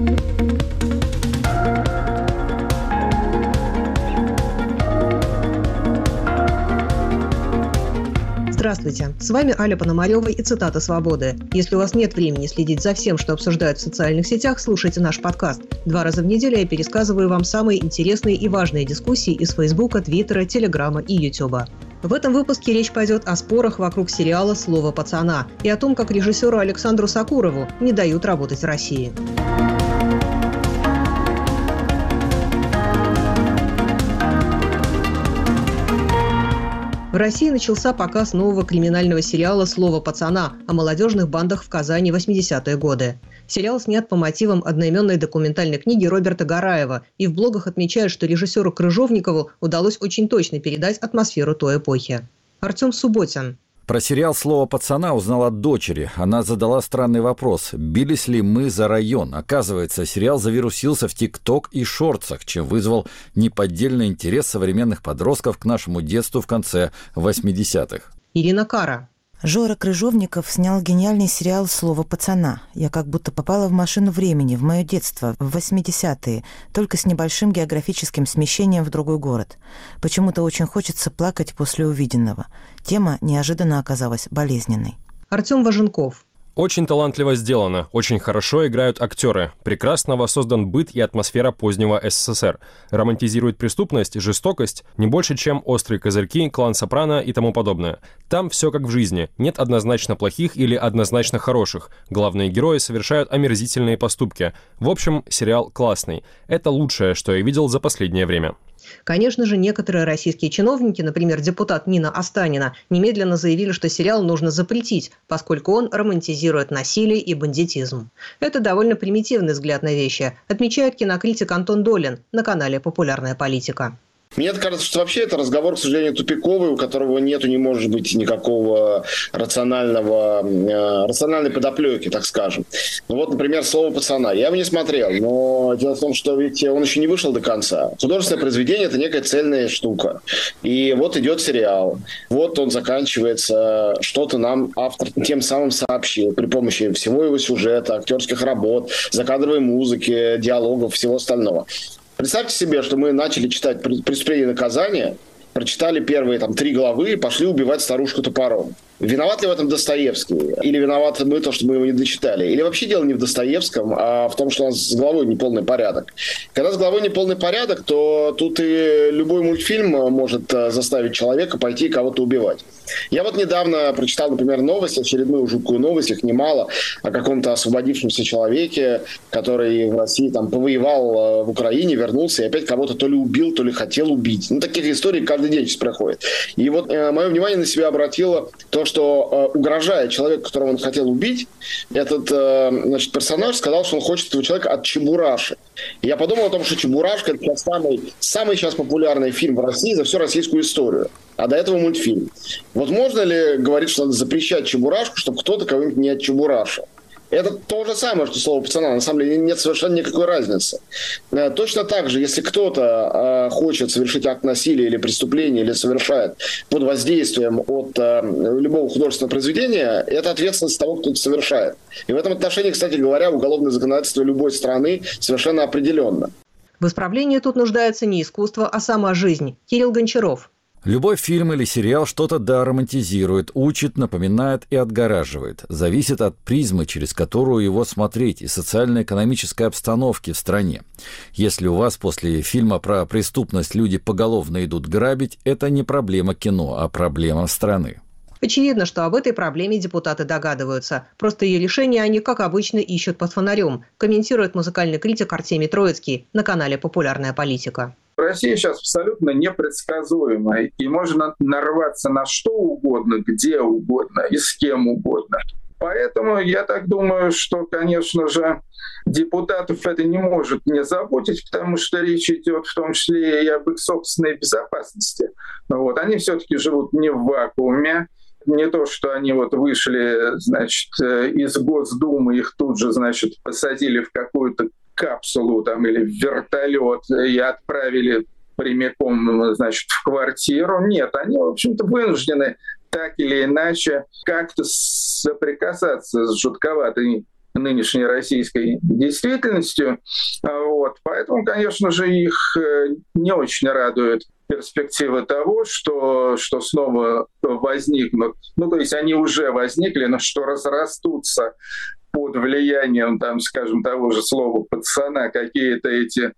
Здравствуйте, с вами Аля Пономарева и цитата «Свободы». Если у вас нет времени следить за всем, что обсуждают в социальных сетях, слушайте наш подкаст. 2 раза в неделю я пересказываю вам самые интересные и важные дискуссии из Фейсбука, Твиттера, Телеграма и Ютуба. В этом выпуске речь пойдет о спорах вокруг сериала «Слово пацана» и о том, как режиссеру Александру Сокурову не дают работать в России. В России начался показ нового криминального сериала «Слово пацана» о молодежных бандах в Казани 80-е годы. Сериал снят по мотивам одноименной документальной книги Роберта Гараева, и в блогах отмечают, что режиссеру Крыжовникову удалось очень точно передать атмосферу той эпохи. Артем Субботин. Про сериал «Слово пацана» узнал от дочери. Она задала странный вопрос: бились ли мы за район? Оказывается, сериал завирусился в ТикТок и шортсах, чем вызвал неподдельный интерес современных подростков к нашему детству в конце 80-х. Ирина Кара. Жора Крыжовников снял гениальный сериал «Слово пацана». Я как будто попала в машину времени, в мое детство, в 80-е, только с небольшим географическим смещением в другой город. Почему-то очень хочется плакать после увиденного. Тема неожиданно оказалась болезненной. Артем Важенков. Очень талантливо сделано, очень хорошо играют актеры, прекрасно воссоздан быт и атмосфера позднего СССР, романтизирует преступность, жестокость, не больше, чем «Острые козырьки», «Клан Сопрано» и тому подобное. Там все как в жизни, нет однозначно плохих или однозначно хороших, главные герои совершают омерзительные поступки. В общем, сериал классный. Это лучшее, что я видел за последнее время. Конечно же, некоторые российские чиновники, например, депутат Нина Останина, немедленно заявили, что сериал нужно запретить, поскольку он романтизирует насилие и бандитизм. Это довольно примитивный взгляд на вещи, отмечает кинокритик Антон Долин на канале «Популярная политика». Мне кажется, что вообще это разговор, к сожалению, тупиковый, у которого не может быть никакого рациональной подоплеки, так скажем. Ну вот, например, «Слово пацана». Я его не смотрел, но дело в том, что ведь он еще не вышел до конца. Художественное произведение – это некая цельная штука. И вот идет сериал, вот он заканчивается, что-то нам автор тем самым сообщил при помощи всего его сюжета, актерских работ, закадровой музыки, диалогов, всего остального. Представьте себе, что мы начали читать «Преступление и наказание», прочитали первые 3 главы и пошли убивать старушку топором. Виноват ли в этом Достоевский? Или виноваты мы, что мы его не дочитали? Или вообще дело не в Достоевском, а в том, что у нас с головой неполный порядок? Когда с головой неполный порядок, то тут и любой мультфильм может заставить человека пойти кого-то убивать. Я вот недавно прочитал, например, новость, очередную жуткую новость, их немало, о каком-то освободившемся человеке, который в России повоевал в Украине, вернулся и опять кого-то то ли убил, то ли хотел убить. Таких историй каждый день сейчас проходит. И вот мое внимание на себя обратило то, что угрожая человеку, которого он хотел убить, этот персонаж сказал, что он хочет этого человека отчебурашить. И я подумал о том, что «Чебурашка» — это самый сейчас популярный фильм в России за всю российскую историю. А до этого мультфильм. Вот можно ли говорить, что надо запрещать чебурашку, чтобы кто-то кого-нибудь не отчебурашил? Это то же самое, что «Слово пацана». На самом деле нет совершенно никакой разницы. Точно так же, если кто-то хочет совершить акт насилия или преступления, или совершает под воздействием от любого художественного произведения, это ответственность того, кто это совершает. И в этом отношении, кстати говоря, уголовное законодательство любой страны совершенно определенно. В исправлении тут нуждается не искусство, а сама жизнь. Кирилл Гончаров. Любой фильм или сериал что-то романтизирует, учит, напоминает и отгораживает. Зависит от призмы, через которую его смотреть, и социально-экономической обстановки в стране. Если у вас после фильма про преступность люди поголовно идут грабить, это не проблема кино, а проблема страны. Очевидно, что об этой проблеме депутаты догадываются. Просто ее решение они, как обычно, ищут под фонарем, комментирует музыкальный критик Артемий Троицкий на канале «Популярная политика». Россия сейчас абсолютно непредсказуемая, и можно нарваться на что угодно, где угодно и с кем угодно. Поэтому я так думаю, что, конечно же, депутатов это не может не заботить, потому что речь идет в том числе и об их собственной безопасности. Они все-таки живут не в вакууме. Не то, что они вышли, из Госдумы, их тут же, посадили в какую-то капсулу или в вертолет и отправили прямиком, в квартиру. Нет, они, в общем-то, вынуждены так или иначе как-то соприкасаться с жутковатой нынешней российской действительностью. Вот. Поэтому, конечно же, их не очень радует перспектива того, что снова возникнут, то есть они уже возникли, но что разрастутся под влиянием, скажем, того же слова пацана, какие-то эти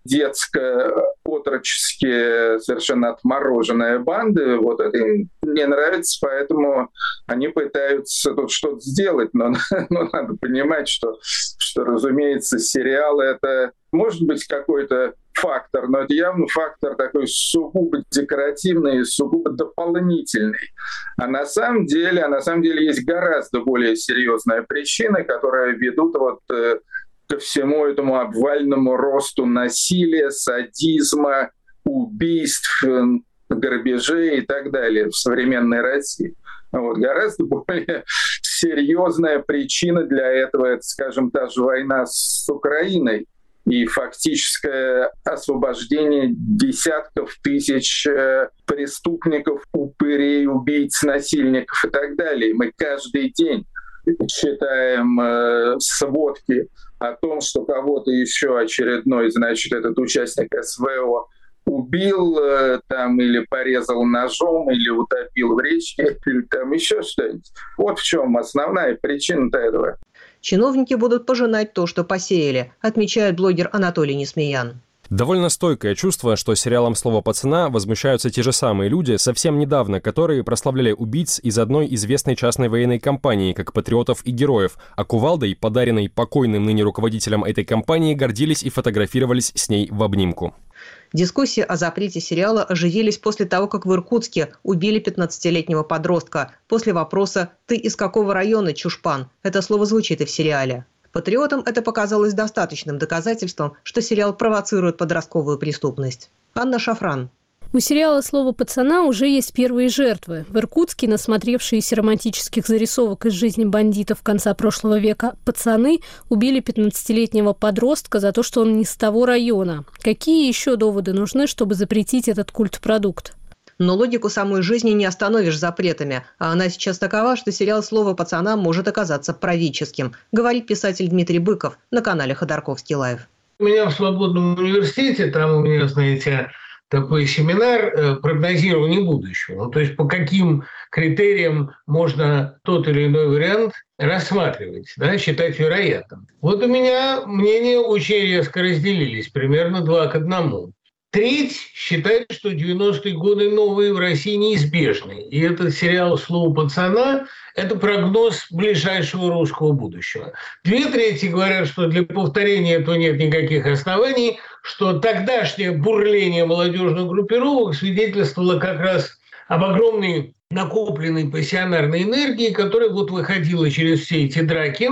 детско-отроческие, совершенно отмороженные банды, вот это им не нравится, поэтому они пытаются тут что-то сделать, но надо понимать, что, разумеется, сериал — это может быть какой-то фактор, но это явно фактор такой сугубо декоративный, сугубо дополнительный. А на самом деле есть гораздо более серьезные причины, которые ведут ко всему этому обвальному росту насилия, садизма, убийств, грабежей и так далее в современной России. Гораздо более серьезная причина для этого — это, скажем, та же война с Украиной и фактическое освобождение десятков тысяч преступников, упырей, убийц, насильников и так далее. Мы каждый день читаем сводки о том, что кого-то еще очередной, этот участник СВО убил или порезал ножом, или утопил в речке, или еще что-нибудь. Вот в чем основная причина этого. Чиновники будут пожинать то, что посеяли, отмечает блогер Анатолий Несмеян. Довольно стойкое чувство, что сериалом «Слово пацана» возмущаются те же самые люди, совсем недавно которые прославляли убийц из одной известной частной военной компании, как патриотов и героев, а кувалдой, подаренной покойным ныне руководителем этой компании, гордились и фотографировались с ней в обнимку. Дискуссии о запрете сериала оживились после того, как в Иркутске убили 15-летнего подростка. После вопроса «Ты из какого района, чушпан?» Это слово звучит и в сериале. Патриотам это показалось достаточным доказательством, что сериал провоцирует подростковую преступность. Анна Шафран. У сериала «Слово пацана» уже есть первые жертвы. В Иркутске, насмотревшиеся романтических зарисовок из жизни бандитов конца прошлого века, пацаны убили 15-летнего подростка за то, что он не с того района. Какие еще доводы нужны, чтобы запретить этот культпродукт? Но логику самой жизни не остановишь запретами, а она сейчас такова, что сериал «Слово пацана» может оказаться правительским, говорит писатель Дмитрий Быков на канале Ходорковский лайв. У меня в Свободном университете, там у меня, знаете, такой семинар прогнозирования будущего. То есть по каким критериям можно тот или иной вариант рассматривать, считать вероятным. Вот у меня мнения очень резко разделились, примерно 2:1. Треть считает, что 90-е годы новые в России неизбежны. И этот сериал «Слово пацана» – это прогноз ближайшего русского будущего. 2/3 говорят, что для повторения этого нет никаких оснований, что тогдашнее бурление молодежных группировок свидетельствовало как раз об огромной накопленной пассионарной энергии, которая выходила через все эти драки,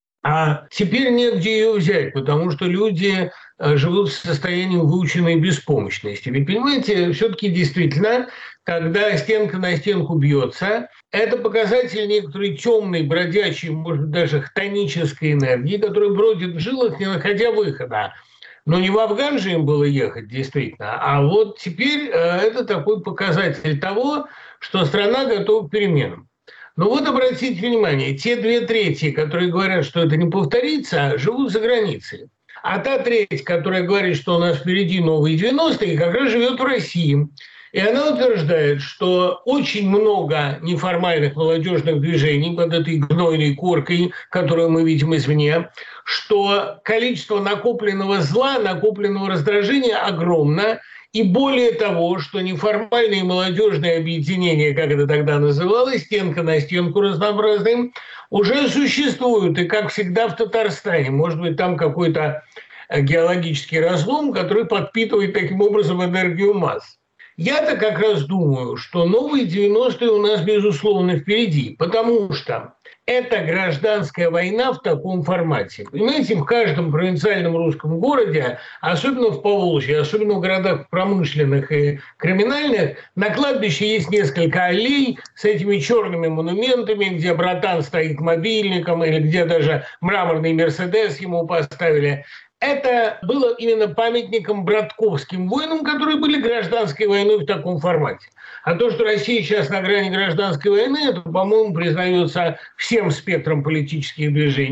а теперь негде ее взять, потому что люди живут в состоянии выученной беспомощности. Ведь, понимаете, все-таки действительно, когда стенка на стенку бьется, это показатель некоторой темной, бродячей, может быть, даже хтонической энергии, которая бродит в жилах, не находя выхода. Но не в Афган же им было ехать, действительно. А вот теперь это такой показатель того, что страна готова к переменам. Но вот обратите внимание, те 2/3, которые говорят, что это не повторится, живут за границей. А та треть, которая говорит, что у нас впереди новые 90-е, как раз живет в России. И она утверждает, что очень много неформальных молодежных движений под этой гнойной коркой, которую мы видим извне, что количество накопленного зла, накопленного раздражения огромно. И более того, что неформальные молодежные объединения, как это тогда называлось, стенка на стенку разнообразным, уже существуют. И, как всегда, в Татарстане. Может быть, там какой-то геологический разлом, который подпитывает таким образом энергию масс. Я-то как раз думаю, что новые 90-е у нас, безусловно, впереди, потому что это гражданская война в таком формате. Понимаете, в каждом провинциальном русском городе, особенно в Поволжье, особенно в городах промышленных и криминальных, на кладбище есть несколько аллей с этими черными монументами, где братан стоит мобильником или где даже мраморный Мерседес ему поставили. Это было именно памятником братковским войнам, которые были гражданской войной в таком формате. А то, что Россия сейчас на грани гражданской войны, это, по-моему, признается всем спектром политических движений.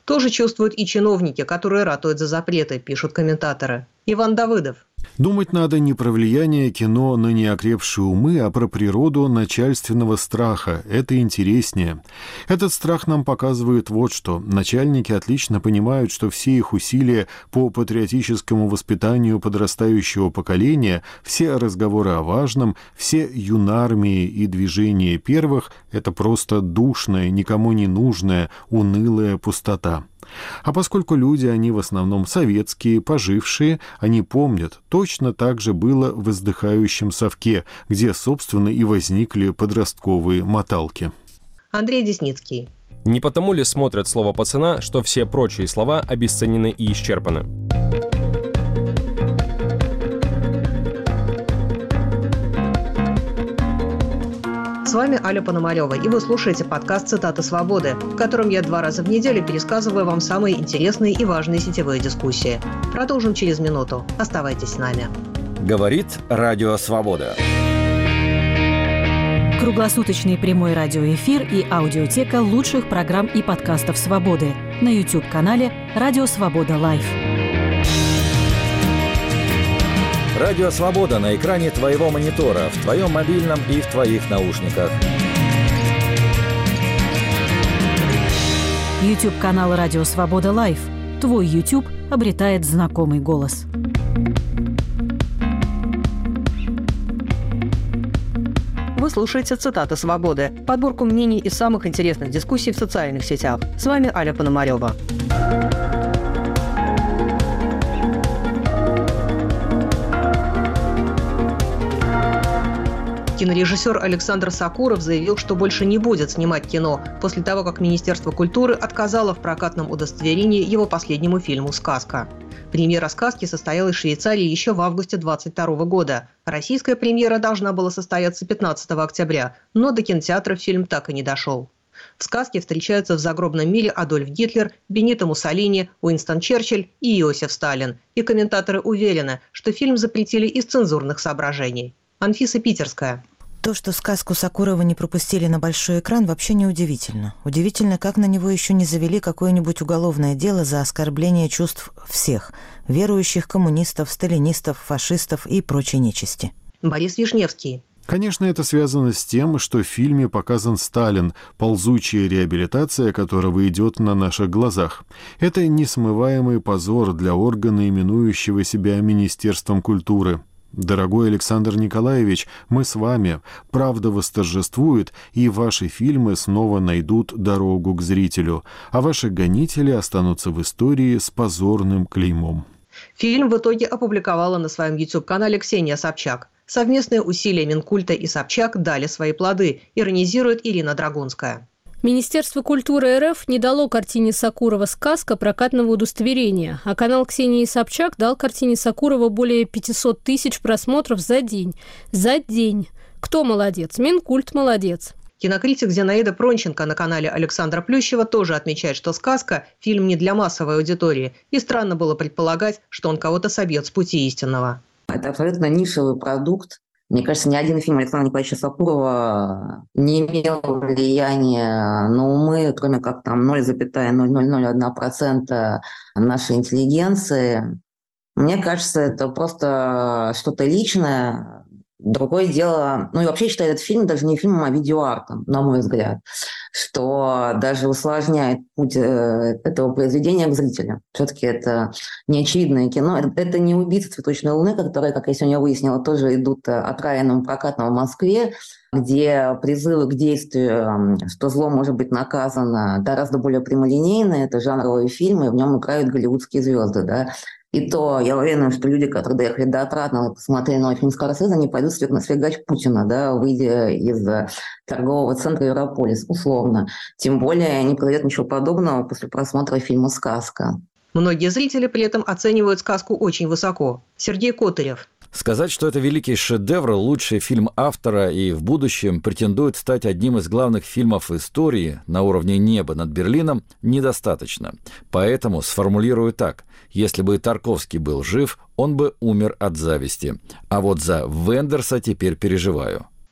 Тоже чувствуют и чиновники, которые ратуют за запреты, пишут комментаторы. Иван Давыдов. Думать надо не про влияние кино на неокрепшие умы, а про природу начальственного страха. Это интереснее. Этот страх нам показывает вот что. Начальники отлично понимают, что все их усилия по патриотическому воспитанию подрастающего поколения, все разговоры о важном, все юнармии и движения первых – это просто душная, никому не нужная, унылая пустота. А поскольку люди, они в основном советские, пожившие, они помнят, точно так же было в «Издыхающем совке», где, собственно, и возникли подростковые моталки. Андрей Десницкий. Не потому ли смотрят слово «пацана», что все прочие слова обесценены и исчерпаны? С вами Аля Пономарева, и вы слушаете подкаст «Цитаты свободы», в котором я 2 раза в неделю пересказываю вам самые интересные и важные сетевые дискуссии. Продолжим через минуту. Оставайтесь с нами. Говорит Радио Свобода. Круглосуточный прямой радиоэфир и аудиотека лучших программ и подкастов «Свободы» на YouTube-канале «Радио Свобода Лайв». Радио Свобода на экране твоего монитора, в твоем мобильном и в твоих наушниках. YouTube-канал «Радио Свобода Лайв». Твой YouTube обретает знакомый голос. Вы слушаете «Цитаты свободы», подборку мнений из самых интересных дискуссий в социальных сетях. С вами Аля Пономарева. Кинорежиссер Александр Сокуров заявил, что больше не будет снимать кино после того, как Министерство культуры отказало в прокатном удостоверении его последнему фильму «Сказка». Премьера «Сказки» состоялась в Швейцарии еще в августе 2022 года. Российская премьера должна была состояться 15 октября, но до кинотеатров фильм так и не дошел. В «Сказке» встречаются в загробном мире Адольф Гитлер, Бенито Муссолини, Уинстон Черчилль и Иосиф Сталин. И комментаторы уверены, что фильм запретили из цензурных соображений. Анфиса Питерская. То, что сказку Сокурова не пропустили на большой экран, вообще не удивительно. Удивительно, как на него еще не завели какое-нибудь уголовное дело за оскорбление чувств всех – верующих, коммунистов, сталинистов, фашистов и прочей нечисти. Борис Вишневский. Конечно, это связано с тем, что в фильме показан Сталин, ползучая реабилитация которого идет на наших глазах. Это несмываемый позор для органа, именующего себя Министерством культуры. Дорогой Александр Николаевич, мы с вами. Правда восторжествует, и ваши фильмы снова найдут дорогу к зрителю, а ваши гонители останутся в истории с позорным клеймом. Фильм в итоге опубликовала на своем YouTube-канале Ксения Собчак. Совместные усилия Минкульта и Собчак дали свои плоды, иронизирует Ирина Драгунская. Министерство культуры РФ не дало картине Сокурова «Сказка» прокатного удостоверения, а канал Ксении Собчак дал картине Сокурова более 500 тысяч просмотров за день. За день. Кто молодец? Минкульт молодец. Кинокритик Зинаида Пронченко на канале Александра Плющева тоже отмечает, что «Сказка» – фильм не для массовой аудитории, и странно было предполагать, что он кого-то собьет с пути истинного. Это абсолютно нишевый продукт. Мне кажется, ни один фильм Александра Николаевича Сокурова не имел влияния на умы, кроме как там 0,0001% нашей интеллигенции. Мне кажется, это просто что-то личное. Другое дело, ну и вообще считаю этот фильм даже не фильмом, а видеоартом, на мой взгляд, что даже усложняет путь этого произведения к зрителю. Все-таки это неочевидное кино. Это не «Убийца цветочной луны», которые, как я сегодня выяснила, тоже идут отраянным прокатом в Москве, где призывы к действию, что зло может быть наказано, гораздо более прямолинейные. Это жанровые фильмы, в нем играют голливудские звезды, да. И то я уверена, что люди, которые доехали до Отрадного и посмотрели новый фильм Скорсезе, они пойдут свергать Путина, да, выйдя из торгового центра Европолис, условно. Тем более не произойдет ничего подобного после просмотра фильма «Сказка». Многие зрители при этом оценивают «Сказку» очень высоко. Сергей Котырев. Сказать, что это великий шедевр, лучший фильм автора и в будущем претендует стать одним из главных фильмов истории на уровне неба над Берлином, недостаточно. Поэтому сформулирую так. Если бы Тарковский был жив, он бы умер от зависти. А вот за Вендерса теперь переживаю.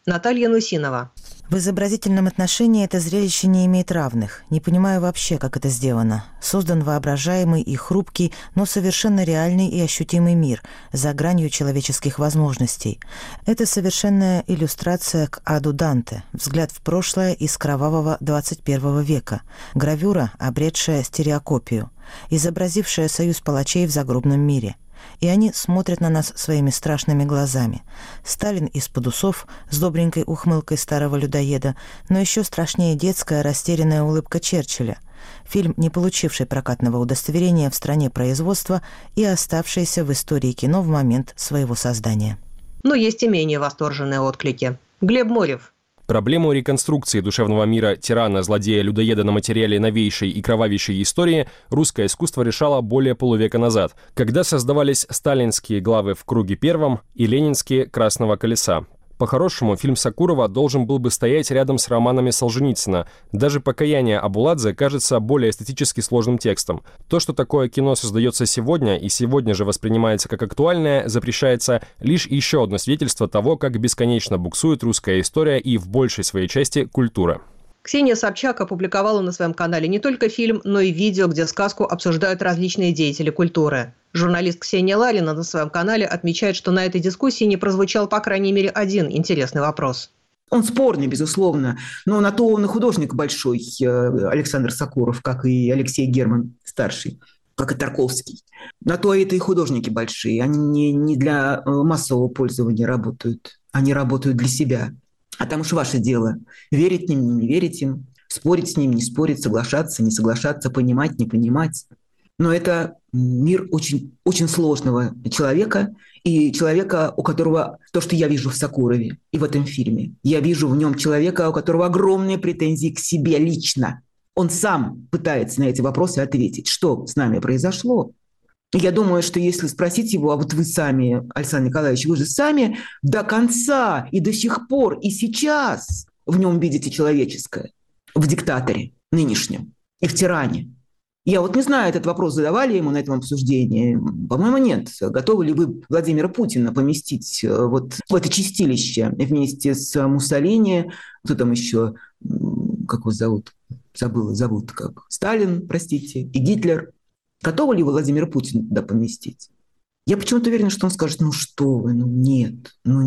Наталья Нусинова. В изобразительном отношении это зрелище не имеет равных. Не понимаю вообще, как это сделано. Создан воображаемый и хрупкий, но совершенно реальный и ощутимый мир, за гранью человеческих возможностей. Это совершенная иллюстрация к аду Данте, взгляд в прошлое из кровавого 21 века, гравюра, обретшая стереокопию, изобразившая союз палачей в загробном мире. И они смотрят на нас своими страшными глазами. Сталин из-под усов с добренькой ухмылкой старого людоеда, но еще страшнее детская растерянная улыбка Черчилля. Фильм, не получивший прокатного удостоверения в стране производства и оставшийся в истории кино в момент своего создания. Но есть и менее восторженные отклики. Глеб Морев. Проблему реконструкции душевного мира тирана, злодея, людоеда на материале новейшей и кровавейшей истории русское искусство решало более полувека назад, когда создавались сталинские главы в «Круге первом» и ленинские «Красного колеса». По-хорошему, фильм Сокурова должен был бы стоять рядом с романами Солженицына. Даже «Покаяние Абуладзе» кажется более эстетически сложным текстом. То, что такое кино создается сегодня и сегодня же воспринимается как актуальное, запрещается лишь еще одно свидетельство того, как бесконечно буксует русская история и в большей своей части культура. Ксения Собчак опубликовала на своем канале не только фильм, но и видео, где сказку обсуждают различные деятели культуры. Журналист Ксения Ларина на своем канале отмечает, что на этой дискуссии не прозвучал, по крайней мере, один интересный вопрос. Он спорный, безусловно, но на то он и художник большой, Александр Сокуров, как и Алексей Герман старший, как и Тарковский. На то это и художники большие. Они не для массового пользования работают, они работают для себя. А там уж ваше дело. Верить им, не верить им, спорить с ним, не спорить, соглашаться, не соглашаться, понимать, не понимать. Но это мир очень, очень сложного человека, и человека, у которого то, что я вижу в Сокурове и в этом фильме. Я вижу в нем человека, у которого огромные претензии к себе лично. Он сам пытается на эти вопросы ответить. Что с нами произошло? Я думаю, что если спросить его, а вот вы сами, Александр Николаевич, вы же сами до конца и до сих пор и сейчас в нем видите человеческое, в диктаторе нынешнем и в тиране. Я вот не знаю, этот вопрос задавали ему на этом обсуждении. По-моему, нет. Готовы ли вы Владимира Путина поместить вот в это чистилище вместе с Муссолини, кто там еще, как его зовут? Зовут как Сталин, простите, и Гитлер. Готовы ли вы Владимира Путина туда поместить? Я почему-то уверена, что он скажет, ну что вы, ну нет.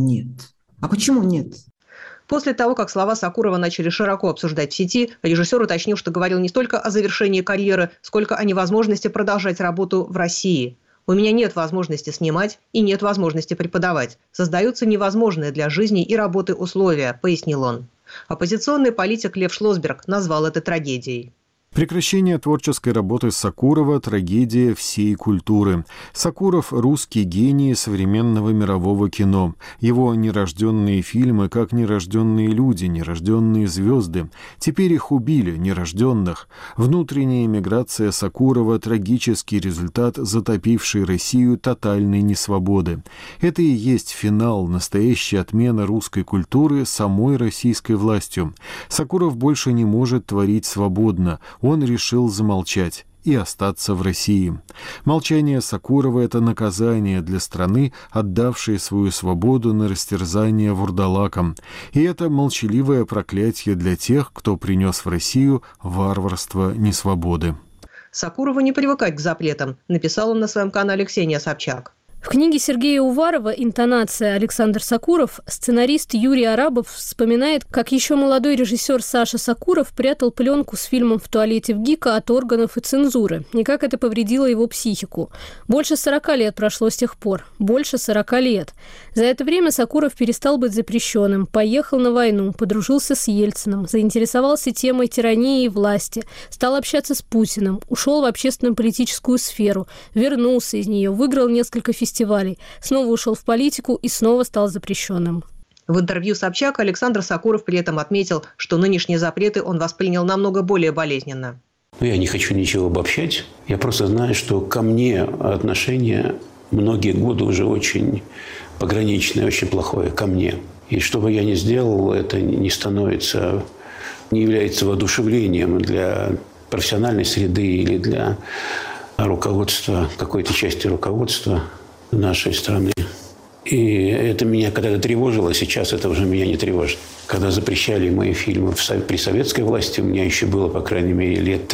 А почему нет? После того, как слова Сокурова начали широко обсуждать в сети, режиссер уточнил, что говорил не столько о завершении карьеры, сколько о невозможности продолжать работу в России. «У меня нет возможности снимать и нет возможности преподавать. Создаются невозможные для жизни и работы условия», – пояснил он. Оппозиционный политик Лев Шлосберг назвал это трагедией. Прекращение творческой работы Сокурова – трагедия всей культуры. Сокуров – русский гений современного мирового кино. Его нерожденные фильмы, как нерожденные люди, нерожденные звезды. Теперь их убили, нерожденных. Внутренняя эмиграция Сокурова – трагический результат затопившей Россию тотальной несвободы. Это и есть финал, настоящая отмена русской культуры самой российской властью. Сокуров больше не может творить свободно. Он решил замолчать и остаться в России. Молчание Сокурова – это наказание для страны, отдавшей свою свободу на растерзание вурдалакам. И это молчаливое проклятие для тех, кто принес в Россию варварство несвободы. Сокурову не привыкать к запретам, написал он на своем канале Ксения Собчак. В книге Сергея Уварова «Интонация» Александр Сокуров сценарист Юрий Арабов вспоминает, как еще молодой режиссер Саша Сокуров прятал пленку с фильмом в туалете в ГИКа от органов и цензуры, и как это повредило его психику. Больше 40 лет прошло с тех пор. Больше 40 лет. За это время Сокуров перестал быть запрещенным, поехал на войну, подружился с Ельциным, заинтересовался темой тирании и власти, стал общаться с Путиным, ушел в общественно-политическую сферу, вернулся из нее, выиграл несколько фестивалей, снова ушел в политику и снова стал запрещенным. В интервью Собчак Александр Сокуров при этом отметил, что нынешние запреты он воспринял намного более болезненно. Я не хочу ничего обобщать. Я просто знаю, что ко мне отношение многие годы уже очень пограничное, очень плохое ко мне. И что бы я ни сделал, это не является воодушевлением для профессиональной среды или для руководства, какой-то части руководства нашей страны. И это меня когда-то тревожило, сейчас это уже меня не тревожит. Когда запрещали мои фильмы при советской власти, у меня еще было, по крайней мере, лет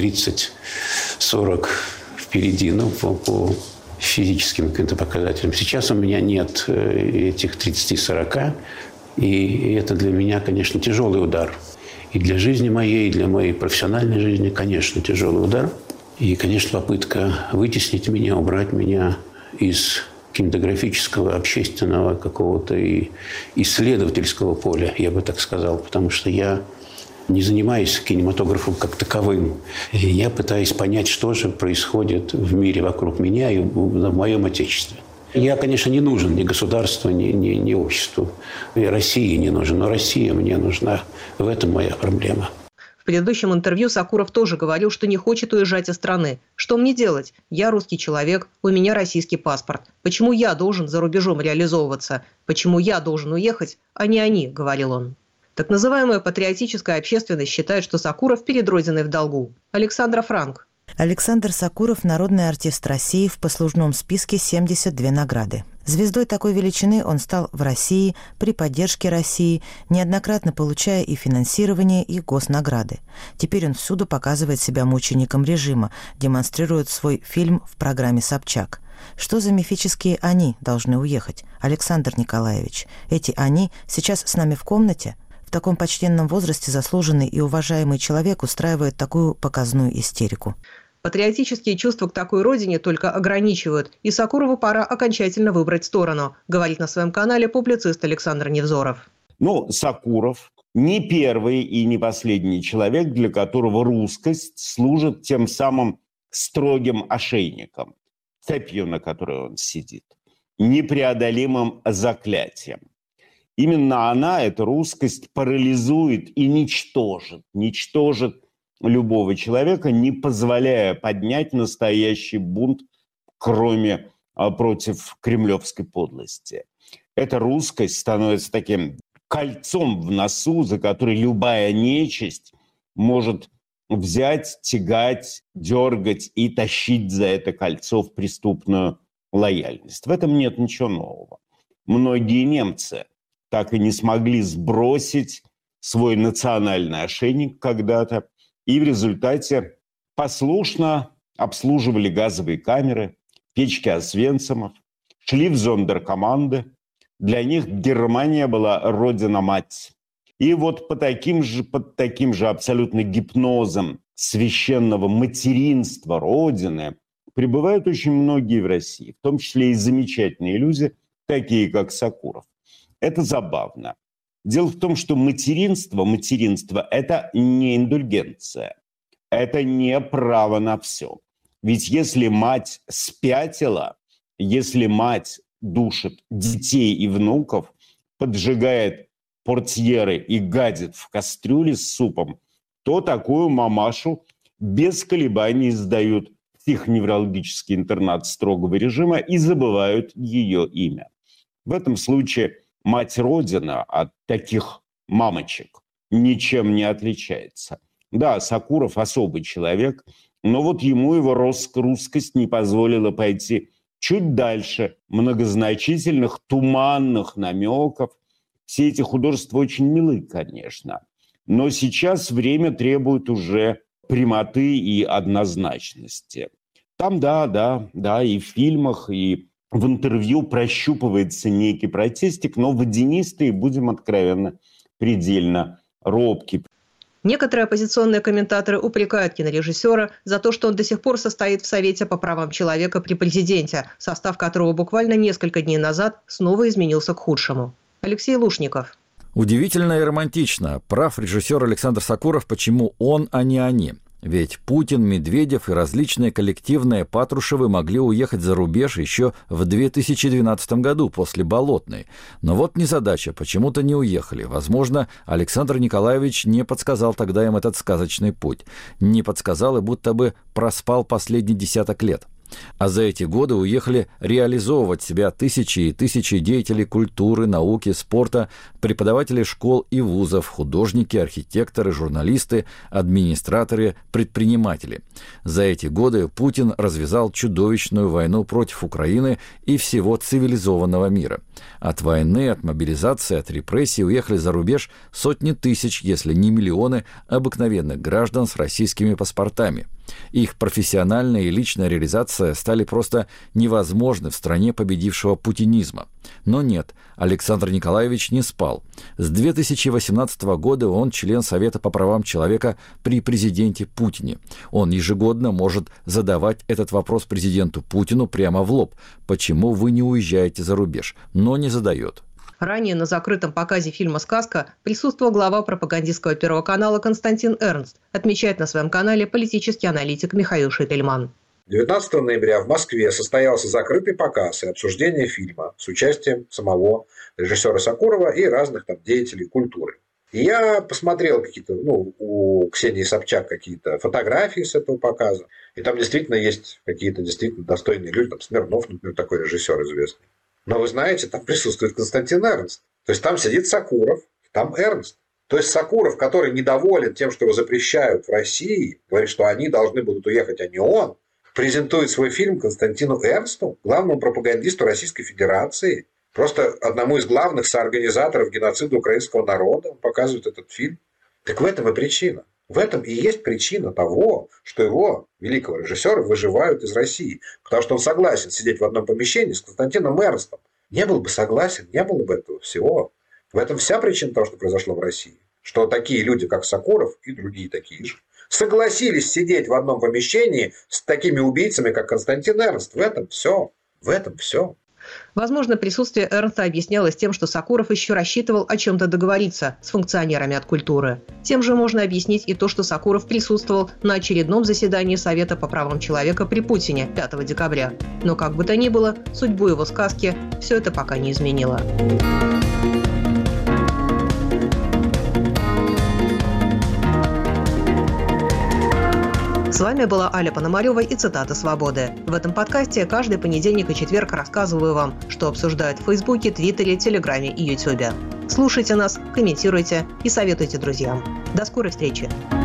30-40 впереди, по физическим каким-то показателям. Сейчас у меня нет этих 30-40, и это для меня, конечно, тяжелый удар. И для жизни моей, и для моей профессиональной жизни, конечно, тяжелый удар. И, конечно, попытка вытеснить меня, убрать меня из кинематографического, общественного какого-то и исследовательского поля, я бы так сказал. Потому что я не занимаюсь кинематографом как таковым. И я пытаюсь понять, что же происходит в мире вокруг меня и в моем Отечестве. Я, конечно, не нужен ни государству, ни обществу. И России не нужен, но Россия мне нужна. В этом моя проблема. В предыдущем интервью Сакуров тоже говорил, что не хочет уезжать из страны. Что мне делать? Я русский человек, у меня российский паспорт. Почему я должен за рубежом реализовываться? Почему я должен уехать, а не они, говорил он. Так называемая патриотическая общественность считает, что Сакуров перед Родиной в долгу. Александра Франк. Александр Сакуров – народный артист России, в послужном списке 72 награды. Звездой такой величины он стал в России, при поддержке России, неоднократно получая и финансирование, и госнаграды. Теперь он всюду показывает себя мучеником режима, демонстрирует свой фильм в программе «Собчак». Что за мифические «они» должны уехать? Александр Николаевич, эти «они» сейчас с нами в комнате? В таком почтенном возрасте заслуженный и уважаемый человек устраивает такую показную истерику. Патриотические чувства к такой родине только ограничивают, и Сакурову пора окончательно выбрать сторону, говорит на своем канале публицист Александр Невзоров. Сакуров не первый и не последний человек, для которого русскость служит тем самым строгим ошейником, цепью, на которой он сидит, непреодолимым заклятием. Именно она, эта русскость, парализует и ничтожит любого человека, не позволяя поднять настоящий бунт, кроме против кремлевской подлости. Эта русскость становится таким кольцом в носу, за который любая нечисть может взять, тягать, дергать и тащить за это кольцо в преступную лояльность. В этом нет ничего нового. Многие немцы так и не смогли сбросить свой национальный ошейник когда-то, и в результате послушно обслуживали газовые камеры, печки Освенцимов, шли в зондеркоманды. Для них Германия была родина-мать. И вот под таким же абсолютно гипнозом священного материнства Родины пребывают очень многие в России, в том числе и замечательные люди, такие как Сакуров. Это забавно. Дело в том, что материнство – это не индульгенция, это не право на все. Ведь если мать спятила, если мать душит детей и внуков, поджигает портьеры и гадит в кастрюле с супом, то такую мамашу без колебаний сдают в психоневрологический интернат строгого режима и забывают ее имя. В этом случае мать Родина от таких мамочек ничем не отличается. Да, Сакуров особый человек, но вот ему его русскость не позволила пойти чуть дальше многозначительных, туманных намеков. Все эти художества очень милы, конечно, но сейчас время требует уже прямоты и однозначности. Там, да, и в фильмах, и в интервью прощупывается некий протестик, но водянистый, будем откровенно, предельно робкий. Некоторые оппозиционные комментаторы упрекают кинорежиссера за то, что он до сих пор состоит в Совете по правам человека при президенте, состав которого буквально несколько дней назад снова изменился к худшему. Алексей Лушников. Удивительно и романтично. Прав режиссер Александр Сакуров, почему он, а не они. Ведь Путин, Медведев и различные коллективные Патрушевы могли уехать за рубеж еще в 2012 году после Болотной. Но вот незадача, почему-то не уехали. Возможно, Александр Николаевич не подсказал тогда им этот сказочный путь. Не подсказал и будто бы проспал последний десяток лет. А за эти годы уехали реализовывать себя тысячи и тысячи деятелей культуры, науки, спорта, преподаватели школ и вузов, художники, архитекторы, журналисты, администраторы, предприниматели. За эти годы Путин развязал чудовищную войну против Украины и всего цивилизованного мира. От войны, от мобилизации, от репрессий уехали за рубеж сотни тысяч, если не миллионы, обыкновенных граждан с российскими паспортами. Их профессиональная и личная реализация стали просто невозможны в стране победившего путинизма. Но нет, Александр Николаевич не спал. С 2018 года он член Совета по правам человека при президенте Путине. Он ежегодно может задавать этот вопрос президенту Путину прямо в лоб. Почему вы не уезжаете за рубеж? Но не задает. Ранее на закрытом показе фильма «Сказка» присутствовал глава пропагандистского Первого канала Константин Эрнст, отмечает на своем канале политический аналитик Михаил Шепельман. 19 ноября в Москве состоялся закрытый показ и обсуждение фильма с участием самого режиссера Сокурова и разных там деятелей культуры. И я посмотрел какие-то, у Ксении Собчак какие-то фотографии с этого показа, и там действительно есть какие-то действительно достойные люди, там Смирнов, например, такой режиссер известный. Но вы знаете, там присутствует Константин Эрнст. То есть там сидит Сокуров, там Эрнст. То есть Сокуров, который недоволен тем, что его запрещают в России, говорит, что они должны будут уехать, а не он, презентует свой фильм Константину Эрнсту, главному пропагандисту Российской Федерации, просто одному из главных соорганизаторов геноцида украинского народа. Он показывает этот фильм. Так в этом и причина. В этом и есть причина того, что его, великого режиссера, выживают из России. Потому что он согласен сидеть в одном помещении с Константином Эрнстом. Не был бы согласен, не было бы этого всего. В этом вся причина того, что произошло в России. Что такие люди, как Сокуров и другие такие же, согласились сидеть в одном помещении с такими убийцами, как Константин Эрнст. В этом все. В этом все. Возможно, присутствие Эрнста объяснялось тем, что Сокуров еще рассчитывал о чем-то договориться с функционерами от культуры. Тем же можно объяснить и то, что Сокуров присутствовал на очередном заседании Совета по правам человека при Путине 5 декабря. Но как бы то ни было, судьбу его сказки все это пока не изменило. С вами была Аля Пономарева и цитата «Свободы». В этом подкасте каждый понедельник и четверг рассказываю вам, что обсуждают в Фейсбуке, Твиттере, Телеграме и Ютубе. Слушайте нас, комментируйте и советуйте друзьям. До скорой встречи!